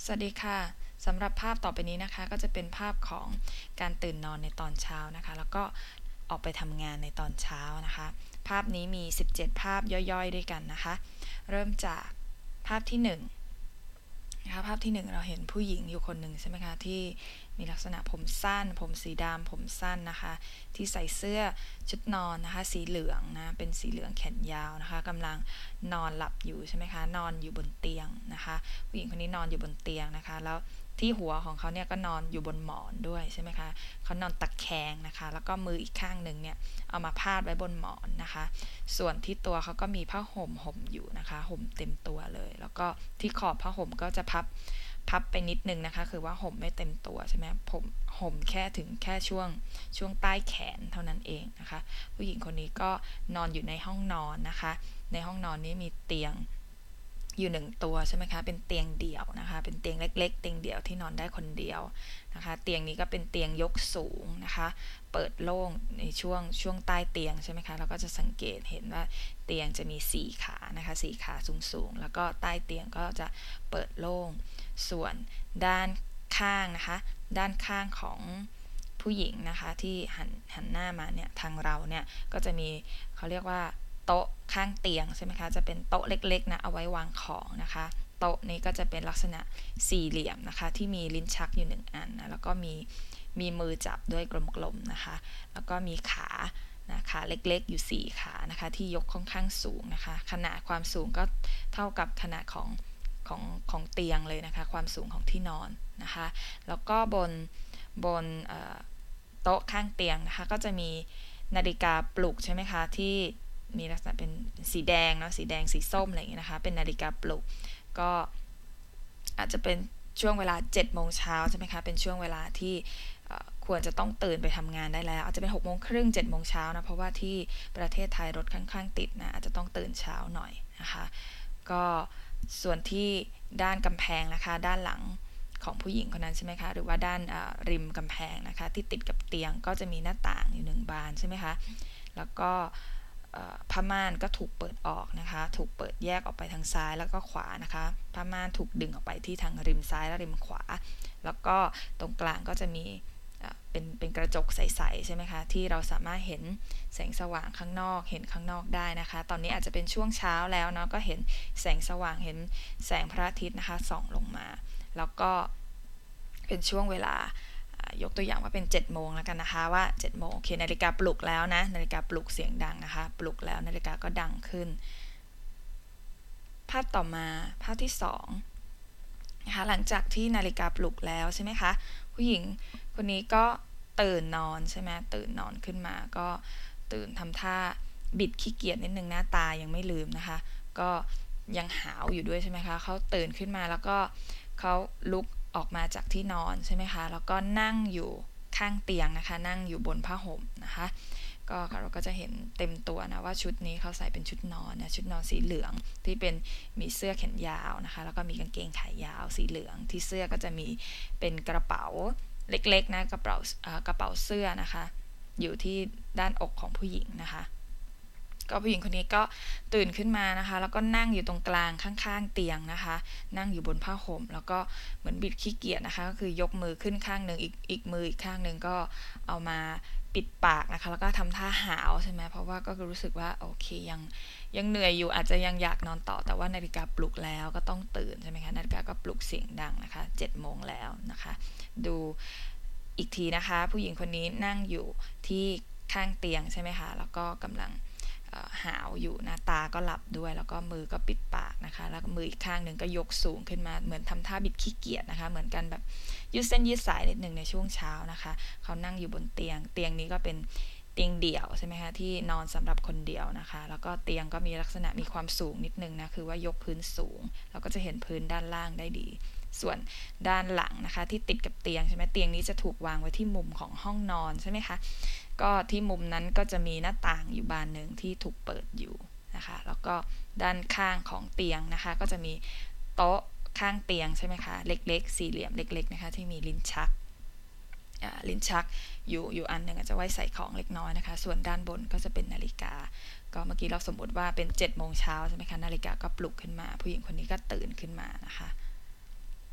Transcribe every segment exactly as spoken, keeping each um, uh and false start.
สวัสดีค่ะสำหรับภาพต่อไปนี้นะคะก็จะเป็นภาพของการตื่นนอนในตอนเช้านะคะแล้วก็ออกไปทำงานในตอนเช้านะคะภาพนี้มีสิบเจ็ดภาพย่อยๆด้วยกันนะคะเริ่มจากภาพที่หนึ่งนะคะภาพที่หนึ่งเราเห็นผู้หญิงอยู่คนหนึ่งใช่ไหมคะที่มีลักษณะผมสั้นผมสีดำผมสั้นนะคะที่ใส่เสื้อชุดนอนนะคะสีเหลืองนะเป็นสีเหลืองแขนยาวนะคะกำลังนอนหลับอยู่ใช่ไหมคะนอนอยู่บนเตียงนะคะผู้หญิงคนนี้นอนอยู่บนเตียงนะคะแล้วที่หัวของเขาเนี่ยก็นอนอยู่บนหมอนด้วยใช่ไหมคะเขานอนตะแคงนะคะแล้วก็มืออีกข้างหนึ่งเนี่ยเอามาพาดไว้บนหมอนนะคะส่วนที่ตัวเขาก็มีผ้าห่มห่มอยู่นะคะห่มเต็มตัวเลยแล้วก็ที่ขอบผ้าห่มก็จะพับพับไปนิดนึงนะคะคือว่าห่มไม่เต็มตัวใช่ไหมผมห่มแค่ถึงแค่ช่วงช่วงใต้แขนเท่านั้นเองนะคะผู้หญิงคนนี้ก็นอนอยู่ในห้องนอนนะคะในห้องนอนนี้มีเตียงอยู่หนึ่งตัวใช่ไหมคะเป็นเตียงเดี่ยวนะคะเป็นเตียงเล็กๆเตียงเดี่ยวที่นอนได้คนเดียวนะคะเตียงนี้ก็เป็นเตียงยกสูงนะคะเปิดโล่งในช่วงช่วงใต้เตียงใช่ไหมคะเราก็จะสังเกตเห็นว่าเตียงจะมีสี่ขานะคะสี่ขาสูงๆแล้วก็ใต้เตียงก็จะเปิดโล่งส่วนด้านข้างนะคะด้านข้างของผู้หญิงนะคะที่หันหันหน้ามาเนี่ยทางเราเนี่ยก็จะมีเขาเรียกว่าโต๊ะข้างเตียงใช่ไหมคะจะเป็นโต๊ะเล็กๆนะเอาไว้วางของนะคะโต๊ะนี้ก็จะเป็นลักษณะสี่เหลี่ยมนะคะที่มีลิ้นชักอยู่หนึ่งอันนะแล้วก็มีมีมือจับด้วยกลมๆนะคะแล้วก็มีขานะขาเล็กๆอยู่สี่ขานะคะที่ยกค่อนข้างสูงนะคะขนาดความสูงก็เท่ากับขนาดของของของเตียงเลยนะคะความสูงของที่นอนนะคะแล้วก็บนบนโต๊ะข้างเตียงนะคะก็จะมีนาฬิกาปลุกใช่ไหมคะที่มีลักษณะเป็นสีแดงเนาะสีแดงสีส้มอะไรอย่างเงี้ยนะคะเป็นนาฬิกาปลุกก็อาจจะเป็นช่วงเวลาเจ็ดโมงเช้าใช่ไหมคะเป็นช่วงเวลาที่ควรจะต้องตื่นไปทำงานได้แล้วอาจจะเป็นหกโมงครึ่งเจ็ดโมงเช้านะเพราะว่าที่ประเทศไทยรถค่อนข้างติดนะอาจจะต้องตื่นเช้าหน่อยนะคะก็ส่วนที่ด้านกำแพงนะคะด้านหลังของผู้หญิงคนนั้นใช่ไหมคะหรือว่าด้านริมกำแพงนะคะที่ติดกับเตียงก็จะมีหน้าต่างอยู่หนึ่งบานใช่ไหมคะแล้วก็ผ้าม่านก็ถูกเปิดออกนะคะถูกเปิดแยกออกไปทางซ้ายแล้วก็ขวานะคะผ้าม่านถูกดึงออกไปที่ทางริมซ้ายและริมขวาแล้วก็ตรงกลางก็จะมีเป็นเป็นกระจกใสๆใช่ไหมคะที่เราสามารถเห็นแสงสว่างข้างนอกเห็นข้างนอกได้นะคะตอนนี้อาจจะเป็นช่วงเช้าแล้วเนาะก็เห็นแสงสว่างเห็นแสงพระอาทิตย์นะคะส่องลงมาแล้วก็เป็นช่วงเวลายกตัวอย่างว่าเป็นเจ็ดโมงแล้วกันนะคะว่าเจ็ดโมงโอเคนาฬิกาปลุกแล้วนะนาฬิกาปลุกเสียงดังนะคะปลุกแล้วนาฬิกาก็ดังขึ้นภาพต่อมาภาพที่สองนะคะหลังจากที่นาฬิกาปลุกแล้วใช่ไหมคะผู้หญิงคนนี้ก็ตื่นนอนใช่ไหมตื่นนอนขึ้นมาก็ตื่นทำท่าบิดขี้เกียจนิดนึงหน้าตายังไม่ลืมนะคะก็ยังหาวอยู่ด้วยใช่ไหมคะเขาตื่นขึ้นมาแล้วก็เขาลุกออกมาจากที่นอนใช่ไหมคะแล้วก็นั่งอยู่ข้างเตียงนะคะนั่งอยู่บนผ้าห่มนะคะก็เราก็จะเห็นเต็มตัวนะว่าชุดนี้เขาใส่เป็นชุดนอนนะชุดนอนสีเหลืองที่เป็นมีเสื้อแขนยาวนะคะแล้วก็มีกางเกงขายาวสีเหลืองที่เสื้อก็จะมีเป็นกระเป๋าเล็กๆนะกระเป๋ากระเป๋าเสื้อนะคะอยู่ที่ด้านอกของผู้หญิงนะคะก็ผู้หญิงคนนี้ก็ตื่นขึ้นมานะคะแล้วก็นั่งอยู่ตรงกลางข้างๆเตียงนะคะนั่งอยู่บนผ้าห่มแล้วก็เหมือนบิดขี้เกียจนะคะก็คือยกมือขึ้นข้างหนึ่งอีกอีกมืออีกข้างหนึ่งก็เอามาปิดปากนะคะแล้วก็ทำท่าหาวใช่ไหมเพราะว่าก็รู้สึกว่าโอเคยังยังเหนื่อยอยู่อาจจะยังอยากนอนต่อแต่ว่านาฬิกาปลุกแล้วก็ต้องตื่นใช่ไหมคะนาฬิกาก็ปลุกเสียงดังนะคะเจ็ดโมงแล้วนะคะดูอีกทีนะคะผู้หญิงคนนี้นั่งอยู่ที่ข้างเตียงใช่ไหมคะแล้วก็กำลังหาวอยู่นะตาก็หลับด้วยแล้วก็มือก็ปิดปากนะคะแล้วมืออีกข้างหนึ่งก็ยกสูงขึ้นมาเหมือนทำท่าบิดขี้เกียจนะคะเหมือนกันแบบยืดเส้นยืดสายนิดหนึ่งในช่วงเช้านะคะเขานั่งอยู่บนเตียงเตียงนี้ก็เป็นเตียงเดี่ยวใช่ไหมคะที่นอนสำหรับคนเดียวนะคะแล้วก็เตียงก็มีลักษณะมีความสูงนิดนึงนะคือว่ายกพื้นสูงเราก็จะเห็นพื้นด้านล่างได้ดีส่วนด้านหลังนะคะที่ติดกับเตียงใช่ไหมเตียงนี้จะถูกวางไว้ที่มุมของห้องนอนใช่ไหมคะก็ที่มุมนั้นก็จะมีหน้าต่างอยู่บานหนึ่งที่ถูกเปิดอยู่นะคะแล้วก็ด้านข้างของเตียงนะคะก็จะมีโต๊ะข้างเตียงใช่ไหมคะเล็กๆสี่เหลี่ยมเล็กๆนะคะที่มีลิ้นชักลิ้นชักอยู่อยู่อันหนึ่งจะไว้ใส่ของเล็กน้อยนะคะส่วนด้านบนก็จะเป็นนาฬิกาก็เมื่อกี้เราสมมติว่าเป็นเจ็ดโมงเช้าใช่ไหมคะนาฬิกาก็ปลุกขึ้นมาผู้หญิงคนนี้ก็ตื่นขึ้นมานะคะภ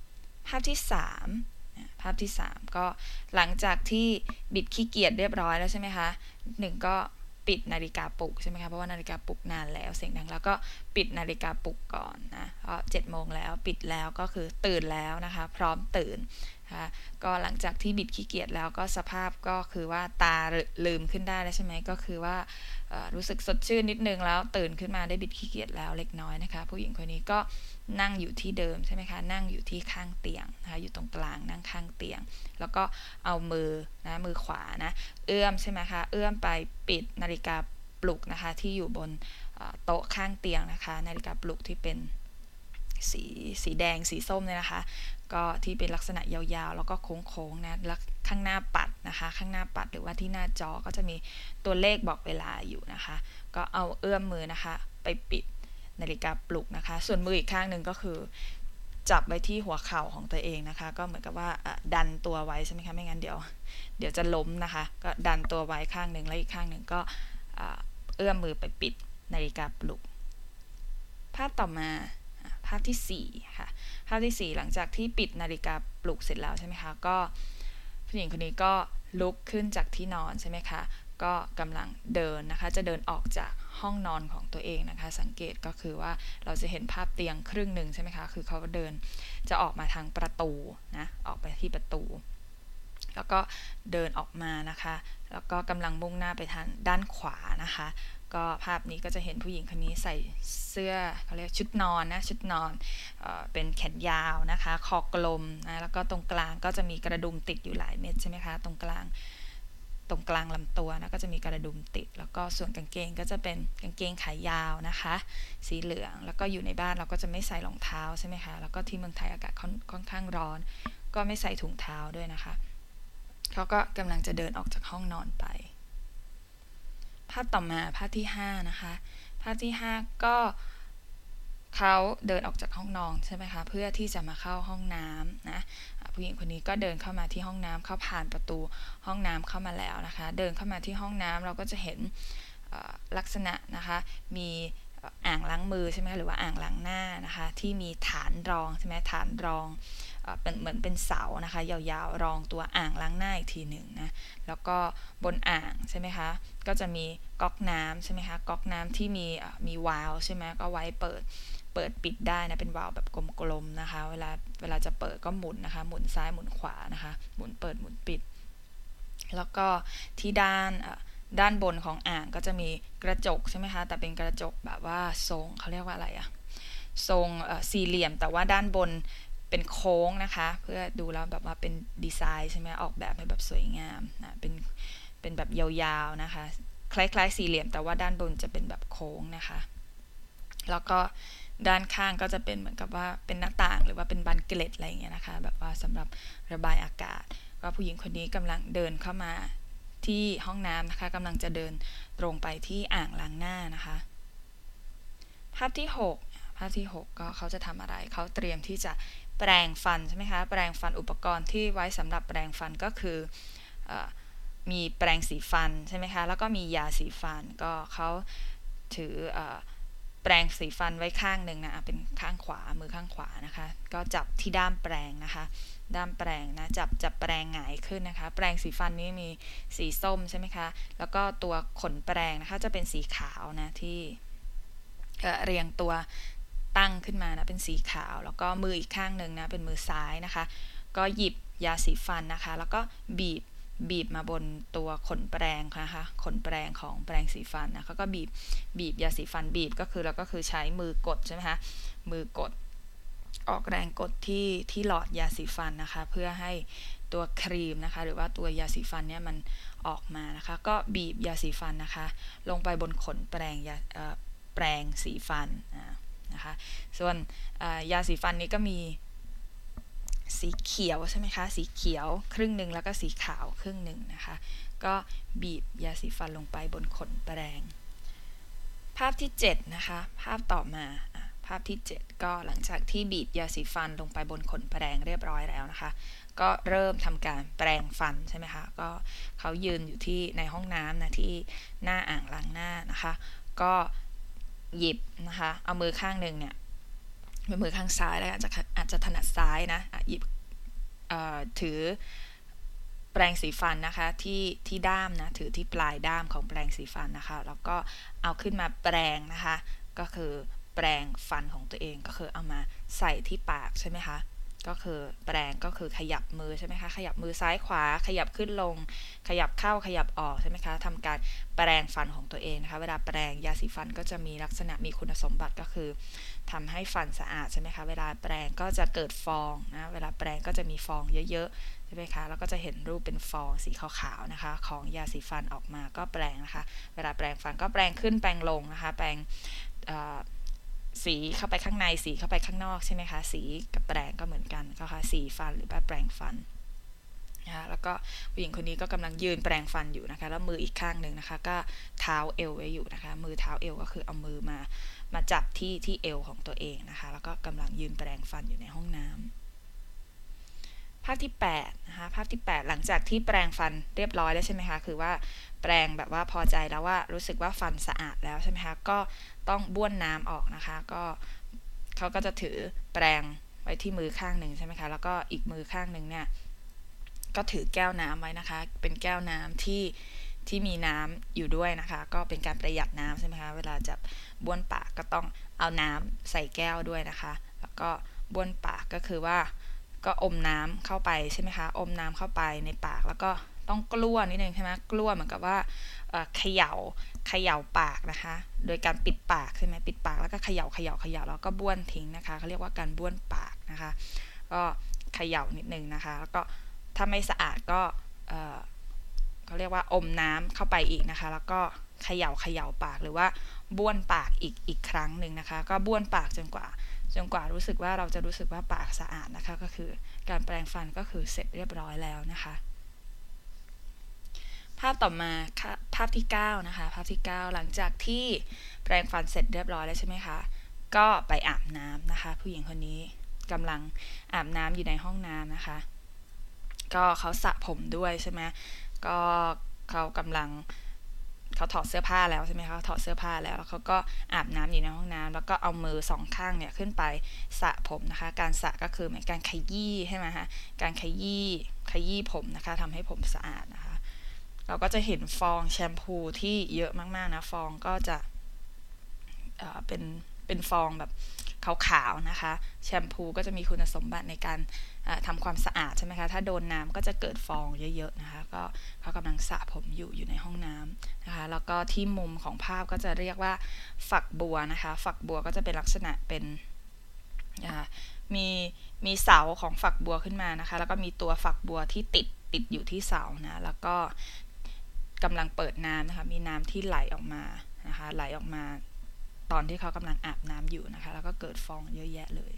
ภาพที่สามภาพที่สามก็หลังจากที่บิดขี้เกียจเรียบร้อยแล้วใช่ไหมคะหนึ่งก็ปิดนาฬิกาปลุกใช่ไหมคะเพราะว่านาฬิกาปลุกนานแล้วเสียงดังแล้วก็ปิดนาฬิกาปลุกก่อนนะเพราะเจ็ดโมงแล้วปิดแล้วก็คือตื่นแล้วนะคะพร้อมตื่นนะคะก็หลังจากที่บิดขี้เกียจแล้วก็สภาพก็คือว่าตาลืมขึ้นได้แล้วใช่ไหมก็คือว่ารู้สึกสดชื่นนิดนึงแล้วตื่นขึ้นมาได้บิดขี้เกียจแล้วเล็กน้อยนะคะผู้หญิงคนนี้ก็นั่งอยู่ที่เดิมใช่ไหมคะนั่งอยู่ที่ข้างเตียงนะคะอยู่ตรงกลางนั่งข้างเตียงแล้วก็เอามือนะมือขวานะเอื้อมใช่ไหมคะเอื้อมไปปิดนาฬิกาปลุกนะคะที่อยู่บนโต๊ะข้างเตียงนะคะนาฬิกาปลุกที่เป็นสีสีแดงสีส้มเนี่ยนะคะก็ที่เป็นลักษณะยาวๆแล้วก็โค้งๆนะแล้วข้างหน้าปัดนะคะข้างหน้าปัดหรือว่าที่หน้าจอก็จะมีตัวเลขบอกเวลาอยู่นะคะก็เอาเอื้อมมือนะคะไปปิดนาฬิกาปลุกนะคะส่วนมืออีกข้างหนึ่งก็คือจับไว้ที่หัวเข่าของตัวเองนะคะก็เหมือนกับว่าดันตัวไว้ใช่ไหมคะไม่งั้นเดี๋ยวเดี๋ยวจะล้มนะคะก็ดันตัวไว้ข้างหนึ่งแล้วอีกข้างหนึ่งก็เอื้อมมือไปปิดนาฬิกาปลุกภาพต่อมาภาพที่สี่ค่ะภาพที่สี่หลังจากที่ปิดนาฬิกาปลุกเสร็จแล้วใช่ไหมคะก็ผู้หญิงคนนี้ก็ลุกขึ้นจากที่นอนใช่ไหมคะก็กำลังเดินนะคะจะเดินออกจากห้องนอนของตัวเองนะคะสังเกตก็คือว่าเราจะเห็นภาพเตียงครึ่งหนึ่งใช่ไหมคะคือเขาเดินจะออกมาทางประตูนะออกไปที่ประตูแล้วก็เดินออกมานะคะแล้วก็กำลังมุ่งหน้าไปทางด้านขวานะคะก็ภาพนี้ก็จะเห็นผู้หญิงคนนี้ใส่เสื้อเขาเรียกชุดนอนนะชุดนอนเอ่อเป็นแขนยาวนะคะคอกลมนะแล้วก็ตรงกลางก็จะมีกระดุมติดอยู่หลายเม็ดใช่ไหมคะตรงกลางตรงกลางลำตัวนะก็จะมีกระดุมติดแล้วก็ส่วนกางเกงก็จะเป็นกางเกงขายาวนะคะสีเหลืองแล้วก็อยู่ในบ้านเราก็จะไม่ใส่รองเท้าใช่ไหมคะแล้วก็ที่เมืองไทยอากาศค่อนข้างร้อนก็ไม่ใส่ถุงเท้าด้วยนะคะเขาก็กำลังจะเดินออกจากห้องนอนไปภาพต่อมาภาพที่ห้านะคะภาพที่ห้าก็เขาเดินออกจากห้องนอนใช่ไหมคะเพื่อที่จะมาเข้าห้องน้ำนะผู้หญิงคนนี้ก็เดินเข้ามาที่ห้องน้ำเข้าผ่านประตูห้องน้ำเข้ามาแล้วนะคะเดินเข้ามาที่ห้องน้ำเราก็จะเห็นลักษณะนะคะมีอ่างล้างมือใช่ไหมหรือว่าอ่างล้างหน้านะคะที่มีฐานรองใช่ไหมฐานรองเป็นเหมือนเป็นเสานะคะยาวๆรองตัวอ่างล้างหน้าอีกทีหนึ่งนะแล้วก็บนอ่างใช่ไหมคะก็จะมีก๊อกน้ำใช่ไหมคะก๊อกน้ำที่มีมีวาล์วใช่ไหมก็ไว้เปิดเปิดปิดได้นะเป็นวาล์วแบบกลมๆนะคะเวลาเวลาจะเปิดก็หมุนนะคะหมุนซ้ายหมุนขวานะคะหมุนเปิดหมุนปิดแล้วก็ที่ด้านด้านบนของอ่างก็จะมีกระจกใช่ไหมคะแต่เป็นกระจกแบบว่าทรงเขาเรียกว่าอะไรอะทรงสี่เหลี่ยมแต่ว่าด้านบนเป็นโค้งนะคะเพื่อดูแล้วแบบว่าเป็นดีไซน์ใช่ไหมออกแบบให้แบบสวยงามนะเป็นเป็นแบบยาวๆนะคะคล้ายๆสี่เหลี่ยมแต่ว่าด้านบนจะเป็นแบบโค้งนะคะแล้วก็ด้านข้างก็จะเป็นเหมือนกับว่าเป็นหน้าต่างหรือว่าเป็นบานเกล็ดอะไรอย่างเงี้ยนะคะแบบว่าสำหรับระบายอากาศก็ผู้หญิงคนนี้กำลังเดินเข้ามาที่ห้องน้ำนะคะกำลังจะเดินตรงไปที่อ่างล้างหน้านะคะภาพที่หกภาพที่หกก็เขาจะทำอะไรเขาเตรียมที่จะแปรงฟันใช่ไหมคะแปรงฟันอุปกรณ์ที่ไว้สำหรับแปรงฟันก็คือมีแปรงสีฟันใช่ไหมคะแล้วก็มียาสีฟันก็เขาถือแปรงสีฟันไว้ข้างหนึ่งนะเป็นข้างขวามือข้างขวานะคะก็จับที่ด้ามแปรงนะคะด้ามแปรงนะจับจับแปรงหงายขึ้นนะคะแปรงสีฟันนี้มีสีส้มใช่ไหมคะแล้วก็ตัวขนแปรงนะคะจะเป็นสีขาวนะที่เรียงตัวตั้งขึ้นมานะเป็นสีขาวแล้วก็มืออีกข้างหนึ่งนะเป็นมือซ้ายนะคะก็หยิบยาสีฟันนะคะแล้วก็บีบบีบมาบนตัวขนแปรงนะคะขนแปรงของแปรงสีฟันนะเขาก็บีบบีบยาสีฟันบีบก็คือเราก็คือใช้มือกดใช่ไหมคะมือกดออกแรงกดที่ที่หลอดยาสีฟันนะคะเพื่อให้ตัวครีมนะคะหรือว่าตัวยาสีฟันเนี่ยมันออกมานะคะก็บีบยาสีฟันนะคะลงไปบนขนแปรงยาแปรงสีฟันนะคะส่วนยาสีฟันนี้ก็มีสีเขียวใช่ไหมคะสีเขียวครึ่งหนึ่งแล้วก็สีขาวครึ่งหนึ่งนะคะก็บีบยาสีฟันลงไปบนขนแปรงภาพที่เจ็ดนะคะภาพต่อมาภาพที่เจ็ดก็หลังจากที่บีบยาสีฟันลงไปบนขนแปรงเรียบร้อยแล้วนะคะก็เริ่มทำการแปรงฟันใช่ไหมคะก็เขายืนอยู่ที่ในห้องน้ำนะที่หน้าอ่างล้างหน้านะคะก็หยิบนะคะเอามือข้างหนึ่งเนี่ยมือข้างซ้ายแล้วอาจจะอาจจะถนัดซ้ายนะหยิบถือแปรงสีฟันนะคะที่ที่ด้ามนะถือที่ปลายด้ามของแปรงสีฟันนะคะแล้วก็เอาขึ้นมาแปรงนะคะก็คือแปรงฟันของตัวเองก็คือเอามาใส่ที่ปากใช่ไหมคะก็คือแปรงก็คือขยับมือใช่ไหมคะขยับมือซ้ายขวาขยับขึ้นลงขยับเข้าขยับออกใช่ไหมคะทำการแปรงฟันของตัวเองนะคะเวลาแปรงยาสีฟันก็จะมีลักษณะมีคุณสมบัติก็คือทำให้ฟันสะอาดใช่ไหมคะเวลาแปรงก็จะเกิดฟองนะเวลาแปรงก็จะมีฟองเยอะๆใช่ไหมคะแล้วก็จะเห็นรูปเป็นฟองสีขาวๆนะคะของยาสีฟันออกมาก็แปรงนะคะเวลาแปรงฟันก็แปรงขึ้นแปรงลงนะคะแปรงสีเข้าไปข้างในสีเข้าไปข้างนอกใช่ไหมคะสีกับแปรงก็เหมือนกันก็ค่ะสีฟันหรือว่าแปรงฟันนะคะแล้วก็ผู้หญิงคนนี้ก็กำลังยืนแปรงฟันอยู่นะคะแล้วมืออีกข้างหนึ่งนะคะก็เท้าเอวไว้อยู่นะคะมือเท้าเอวก็คือเอามือมามาจับที่ที่เอวของตัวเองนะคะแล้วก็กำลังยืนแปรงฟันอยู่ในห้องน้ำภาพที่แปดนะคะภาพที่แปดหลังจากที่แปรงฟันเรียบร้อยแล้วใช่ไหมคะคือว่าแปรงแบบว่าพอใจแล้วว่ารู้สึกว่าฟันสะอาดแล้วใช่ไหมคะก็ต้องบ้วนน้ำออกนะคะก็เขาก็จะถือแปรงไว้ที่มือข้างหนึ่งใช่ไหมคะแล้วก็อีกมือข้างหนึ่งเนี่ยก็ถือแก้วน้ำไว้นะคะเป็นแก้วน้ำที่ที่มีน้ำอยู่ด้วยนะคะก็เป็นการประหยัดน้ำใช่ไหมคะเวลาจะบ้วนปากก็ต้องเอาน้ำใส่แก้วด้วยนะคะแล้วก็บ้วนปากก็คือว่าก็อมน้ำเข้าไปใช่ไหมคะอมน้ำเข้าไปในปากแล้วก็ต้องกลั้วนิดนึงใช่ไหมกลั้วเหมือนกับว่าเขย่าเขย่าปากนะคะโดยการปิดปากใช่ไหมปิดปากแล้วก็เขย่าเขย่าเขย่าแล้วก็บ้วนทิ้งนะคะเขาเรียกว่าการบ้วนปากนะคะก็เขย่านิดนึงนะคะแล้วก็ถ้าไม่สะอาดก็เขาเรียกว่าอมน้ำเข้าไปอีกนะคะแล้วก็เขย่าเขย่าปากหรือว่าบ้วนปากอีกอีกครั้งหนึ่งนะคะก็บ้วนปากจนกว่าจนกว่ารู้สึกว่าเราจะรู้สึกว่าปากสะอาดนะคะก็คือการแปรงฟันก็คือเสร็จเรียบร้อยแล้วนะคะภาพต่อมาภาพที่เก้านะคะภาพที่เก้าหลังจากที่แปรงฟันเสร็จเรียบร้อยแล้วใช่ไหมคะก็ไปอาบน้ำนะคะผู้หญิงคนนี้กำลังอาบน้ำอยู่ในห้องน้ำนะคะก็เขาสระผมด้วยใช่ไหมก็เขากำลังเขาถอดเสื้อผ้าแล้วใช่ไหมคะถอดเสื้อผ้าแล้วแล้วเขาก็อาบน้ำอยู่ในห้องน้ำแล้วก็เอามือสองข้างเนี่ยขึ้นไปสระผมนะคะการสระก็คือเหมือนการขยี้ใช่ไหมคะการขยี้ขยี้ผมนะคะทำให้ผมสะอาดนะคะเราก็จะเห็นฟองแชมพูที่เยอะมากๆนะฟองก็จะเอ่อเป็นเป็นฟองแบบขาวๆนะคะแชมพูก็จะมีคุณสมบัติในการทำความสะอาดใช่ไหมคะถ้าโดนน้ำก็จะเกิดฟองเยอะๆนะคะก็เขากำลังสระผมอยู่อยู่ในห้องน้ำนะคะแล้วก็ที่มุมของภาพก็จะเรียกว่าฝักบัวนะคะฝักบัวก็จะเป็นลักษณะเป็นมีมีเสาของฝักบัวขึ้นมานะคะแล้วก็มีตัวฝักบัวที่ติดติดอยู่ที่เสานะแล้วก็กำลังเปิดน้ำนะคะมีน้ำที่ไหลออกมานะคะไหลออกมาตอนที่เขากำลังอาบน้ำอยู่นะคะแล้วก็เกิดฟองเยอะแยะเลย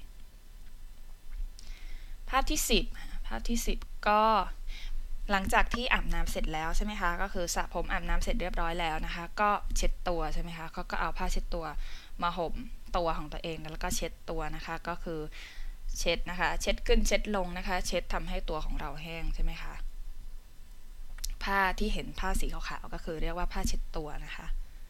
ภาพที่สิบภาพที่สิบก็หลังจากที่อาบน้ำเสร็จแล้วใช่ไหมคะก็คือสระผมอาบน้ำเสร็จเรียบร้อยแล้วนะคะก็เช็ดตัวใช่ไหมคะเขาก็เอาผ้าเช็ดตัวมาห่มตัวของตัวเองแล้วก็เช็ดตัวนะคะก็คือเช็ดนะคะเช็ดขึ้นเช็ดลงนะคะเช็ดทำให้ตัวของเราแห้งใช่ไหมคะผ้าที่เห็นผ้าสีขาวๆก็คือเรียกว่าผ้าเช็ดตัวนะคะ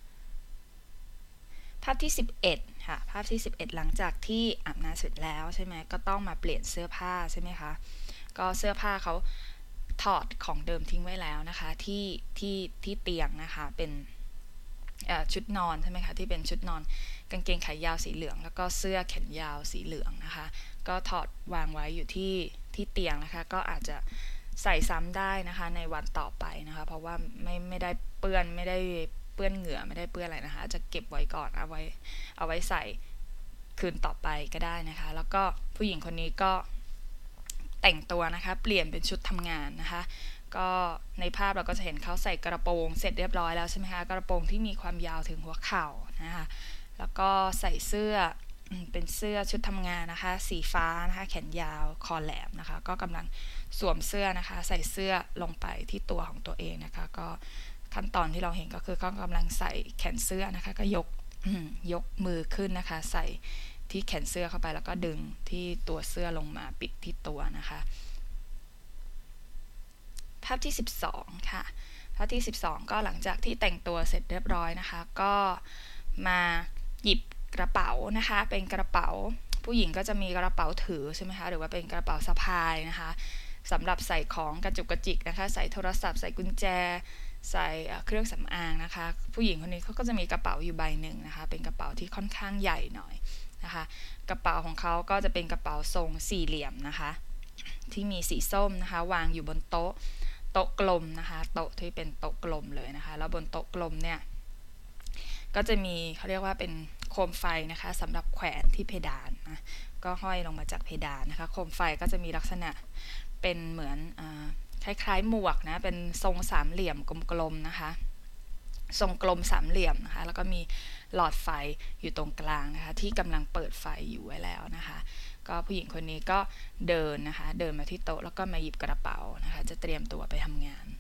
ภาพที่สิบเอ็ดค่ะภาพที่สิบเอ็ดหลังจากที่อาบน้ำเสร็จแล้วใช่ไหมก็ต้องมาเปลี่ยนเสื้อผ้าใช่ไหมคะก็เสื้อผ้าเขาถอดของเดิมทิ้งไว้แล้วนะคะที่ที่ที่เตียงนะคะเป็นชุดนอนใช่ไหมคะที่เป็นชุดนอนกางเกงขายาวสีเหลืองแล้วก็เสื้อแขนยาวสีเหลืองนะคะก็ถอดวางไว้อยู่ที่ที่เตียงนะคะก็อาจจะใส่ซ้ำได้นะคะในวันต่อไปนะคะเพราะว่าไม่ไม่ได้เปื้อนไม่ได้เปื้อนเหงื่อไม่ได้เปื้อนอะไรนะคะจะเก็บไว้ก่อนเอาไว้เอาไว้ใส่คืนต่อไปก็ได้นะคะแล้วก็ผู้หญิงคนนี้ก็แต่งตัวนะคะเปลี่ยนเป็นชุดทำงานนะคะก็ในภาพเราก็จะเห็นเขาใส่กระโปรงเสร็จเรียบร้อยแล้วใช่ไหมคะกระโปรงที่มีความยาวถึงหัวเข่านะคะแล้วก็ใส่เสื้อเป็นเสื้อชุดทำงานนะคะสีฟ้านะคะแขนยาวคอแหลมนะคะก็กำลังสวมเสื้อนะคะใส่เสื้อลงไปที่ตัวของตัวเองนะคะก็ขั้นตอนที่เราเห็นก็คือเขากำลังใส่แขนเสื้อนะคะก็ยกยกมือขึ้นนะคะใส่ที่แขนเสื้อเข้าไปแล้วก็ดึงที่ตัวเสื้อลงมาปิดที่ตัวนะคะภาพที่สิบสองค่ะภาพที่สิบสองก็หลังจากที่แต่งตัวเสร็จเรียบร้อยนะคะก็มาหยิบกระเป๋านะคะเป็นกระเป๋าผู้หญิงก็จะมีกระเป๋าถือใช่ไหมคะหรือว่าเป็นกระเป๋าสะพายนะคะสำหรับใส่ของกระจุกกระจิกนะคะใส่โทรศัพท์ใส่กุญแจใส่เครื่องสำอางนะคะผู้หญิงคนนี้เขาก็จะมีกระเป๋าอยู่ใบหนึ่งนะคะเป็นกระเป๋าที่ค่อนข้างใหญ่หน่อยนะคะกระเป๋าของเขาก็จะเป็นกระเป๋าทรงสี่เหลี่ยมนะคะที่มีสีส้มนะคะวางอยู่บนโต๊ะโต๊ะกลมนะคะโต๊ะที่เป็นโต๊ะกลมเลยนะคะแล้วบนโต๊ะกลมเนี่ยก็จะมีเขาเรียกว่าเป็นโคมไฟนะคะสำหรับแขวนที่เพดานนะก็ห้อยลงมาจากเพดานนะคะโคมไฟก็จะมีลักษณะเป็นเหมือนคล้ายๆหมวกนะเป็นทรงสามเหลี่ยมกลมๆนะคะทรงกลมสามเหลี่ยมนะคะแล้วก็มีหลอดไฟอยู่ตรงกลางนะคะที่กำลังเปิดไฟอยู่ไว้แล้วนะคะก็ผู้หญิงคนนี้ก็เดินนะคะเดินมาที่โต๊ะแล้วก็มาหยิบกระเป๋านะคะจะเตรียมตัวไปทำงาน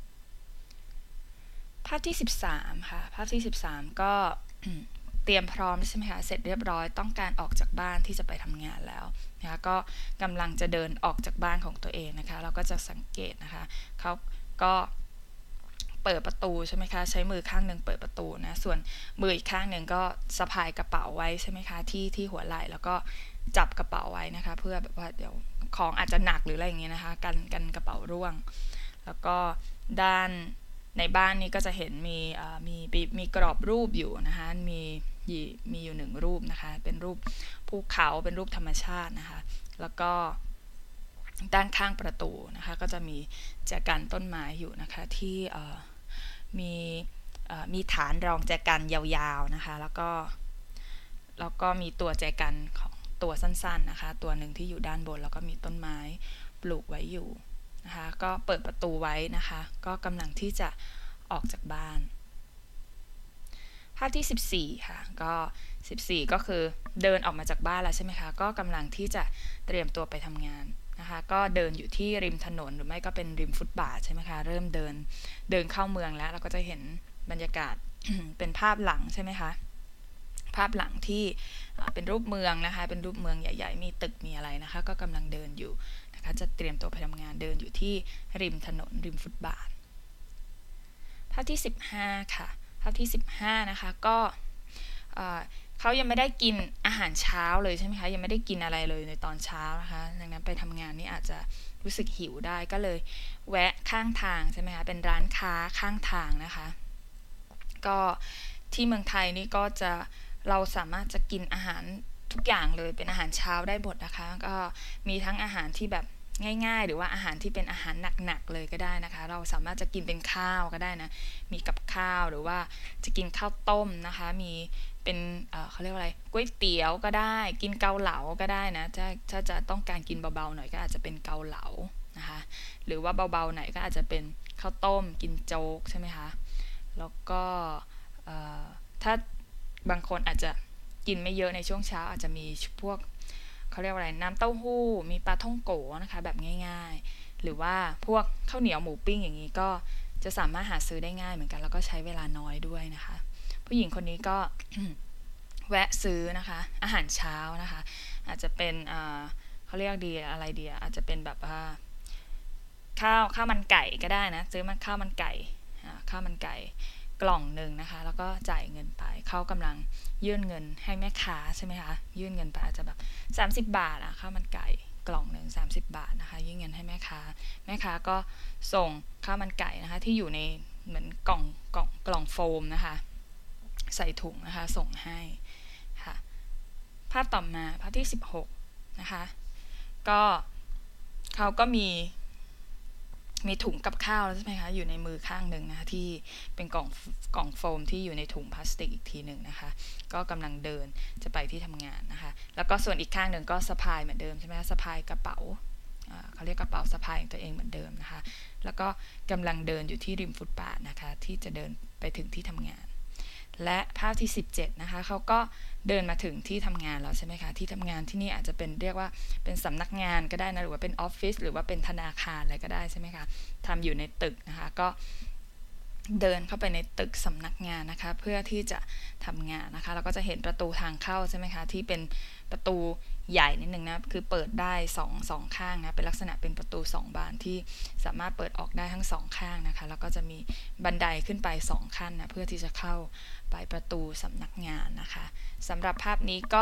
ภาพที่สิบสามค่ะภาพที่สิบสามก็ เตรียมพร้อมใช่ไหมคะเสร็จเรียบร้อยต้องการออกจากบ้านที่จะไปทำงานแล้วนะคะก็กำลังจะเดินออกจากบ้านของตัวเองนะคะเราก็จะสังเกตนะคะเขาก็เปิดประตูใช่ไหมคะใช้มือข้างหนึ่งเปิดประตูนะส่วนมืออีกข้างหนึ่งก็สะพายกระเป๋าไว้ใช่ไหมคะที่ที่หัวไหล่แล้วก็จับกระเป๋าไว้นะคะเพื่อแบบว่าเดี๋ยวของอาจจะหนักหรืออะไรอย่างเงี้ยนะคะกันกันกระเป๋าร่วงแล้วก็ด้านในบ้านนี้ก็จะเห็นมีมีมีกรอบรูปอยู่นะคะมีมีอยู่หนึ่งรูปนะคะเป็นรูปภูเขาเป็นรูปธรรมชาตินะคะแล้วก็ด้านข้างประตูนะคะก็จะมีแจกันต้นไม้อยู่นะคะที่มีมีฐานรองแจกันยาวๆนะคะแล้วก็แล้วก็มีตัวแจกันของตัวสั้นๆนะคะตัวหนึ่งที่อยู่ด้านบนแล้วก็มีต้นไม้ปลูกไว้อยู่นะคะก็เปิดประตูไว้นะคะก็กำลังที่จะออกจากบ้านภาพที่สิบสี่ค่ะก็สิบสี่ก็คือเดินออกมาจากบ้านแล้วใช่ไหมคะก็กำลังที่จะเตรียมตัวไปทำงานนะคะก็เดินอยู่ที่ริมถนนหรือไม่ก็เป็นริมฟุตบาทใช่ไหมคะเริ่มเดินเดินเข้าเมืองแล้วเราก็จะเห็นบรรยากาศ เป็นภาพหลังใช่ไหมคะภาพหลังที่เป็นรูปเมืองนะคะเป็นรูปเมืองใหญ่ๆมีตึกมีอะไรนะคะก็กำลังเดินอยู่นะคะจะเตรียมตัวไปทำงานเดินอยู่ที่ริมถนนริมฟุตบาทภาพที่สิบห้าค่ะภาพที่สิบห้านะคะก็เขายังไม่ได้กินอาหารเช้าเลยใช่ไหมคะยังไม่ได้กินอะไรเลยในตอนเช้านะคะดังนั้นไปทำงานนี่อาจจะรู้สึกหิวได้ก็เลยแวะข้างทางใช่ไหมคะเป็นร้านค้าข้างทางนะคะก็ที่เมืองไทยนี่ก็จะเราสามารถจะกินอาหารทุกอย่างเลยเป็นอาหารเช้าได้หมดนะคะก็มีทั้งอาหารที่แบบง่ายๆหรือว่าอาหารที่เป็นอาหารหนักๆเลยก็ได้นะคะเราสามารถจะกินเป็นข้าวก็ได้นะมีกับข้าวหรือว่าจะกินข้าวต้มนะคะมีเป็น เอ่อ เขาเรียกว่าอะไรก๋วยเตี๋ยวก็ได้กินเกาเหลาก็ได้นะถ้าถ้าจะต้องการกินเบาๆหน่อยก็อาจจะเป็นเกาเหลานะคะหรือว่าเบาๆหน่อยก็อาจจะเป็นข้าวต้มกินโจ๊กใช่ไหมคะแล้วก็ถ้าบางคนอาจจะกินไม่เยอะในช่วงเช้าอาจจะมีพวกเขาเรียกว่าอะไรน้ำเต้าหู้มีปลาท่องโกนะคะแบบง่ายๆหรือว่าพวกข้าวเหนียวหมูปิ้งอย่างนี้ก็จะสามารถหาซื้อได้ง่ายเหมือนกันแล้วก็ใช้เวลาน้อยด้วยนะคะผู้หญิงคนนี้ก็ แวะซื้อนะคะอาหารเช้านะคะอาจจะเป็นเขาเรียกดีอะไรดีอาจจะเป็นแบบข้าวข้าวมันไก่ก็ได้นะซื้อมาข้าวมันไก่ข้าวมันไก่กล่องหนึ่งนะคะแล้วก็จ่ายเงินไปเขากำลังยื่นเงินให้แม่ค้าใช่ไหมคะยื่นเงินไปอาจจะแบบสามสิบบาทอะข้าวมันไก่กล่องหนึ่งสามสิบบาทนะคะยื่นเงินให้แม่ค้าแม่ค้าก็ส่งข้าวมันไก่นะคะที่อยู่ในเหมือนกล่องกล่องกล่องโฟมนะคะใส่ถุงนะคะส่งให้ค่ะภาพต่อมาภาพที่สิบหกนะคะก็เขาก็มีมีถุงกับข้าวใช่ไหมคะอยู่ในมือข้างหนึ่งนะคะที่เป็นกล่องกล่องโฟมที่อยู่ในถุงพลาสติกอีกทีหนึ่งนะคะก็กำลังเดินจะไปที่ทำงานนะคะแล้วก็ส่วนอีกข้างหนึ่งก็สะพายเหมือนเดิมใช่ไหมคะสะพายกระเป๋าเขาเรียกกระเป๋าสะพายของตัวเองเหมือนเดิมนะคะแล้วก็กำลังเดินอยู่ที่ริมฟุตบาทนะคะที่จะเดินไปถึงที่ทำงานและภาพที่สิบเจ็ดนะคะเขาก็เดินมาถึงที่ทำงานแล้วใช่ไหมคะที่ทำงานที่นี่อาจจะเป็นเรียกว่าเป็นสำนักงานก็ได้นะหรือว่าเป็นออฟฟิศหรือว่าเป็นธนาคารอะไรก็ได้ใช่ไหมคะทำอยู่ในตึกนะคะก็เดินเข้าไปในตึกสำนักงานนะคะเพื่อที่จะทำงานนะคะเราก็จะเห็นประตูทางเข้าใช่ไหมคะที่เป็นประตูใหญ่นิดนึงนะคือเปิดได้สองสองข้างนะเป็นลักษณะเป็นประตูสองบานที่สามารถเปิดออกได้ทั้งสองข้างนะคะแล้วก็จะมีบันไดขึ้นไปสองขั้นนะเพื่อที่จะเข้าไปประตูสำนักงานนะคะสำหรับภาพนี้ก็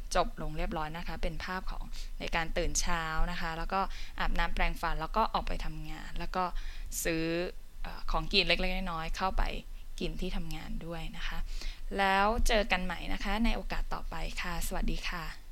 จบลงเรียบร้อยนะคะเป็นภาพของในการตื่นเช้านะคะแล้วก็อาบน้ำแปรงฟันแล้วก็ออกไปทำงานแล้วก็ซื้อของกินเล็กๆน้อยๆเข้าไปกินที่ทำงานด้วยนะคะแล้วเจอกันใหม่นะคะในโอกาสต่อไปค่ะสวัสดีค่ะ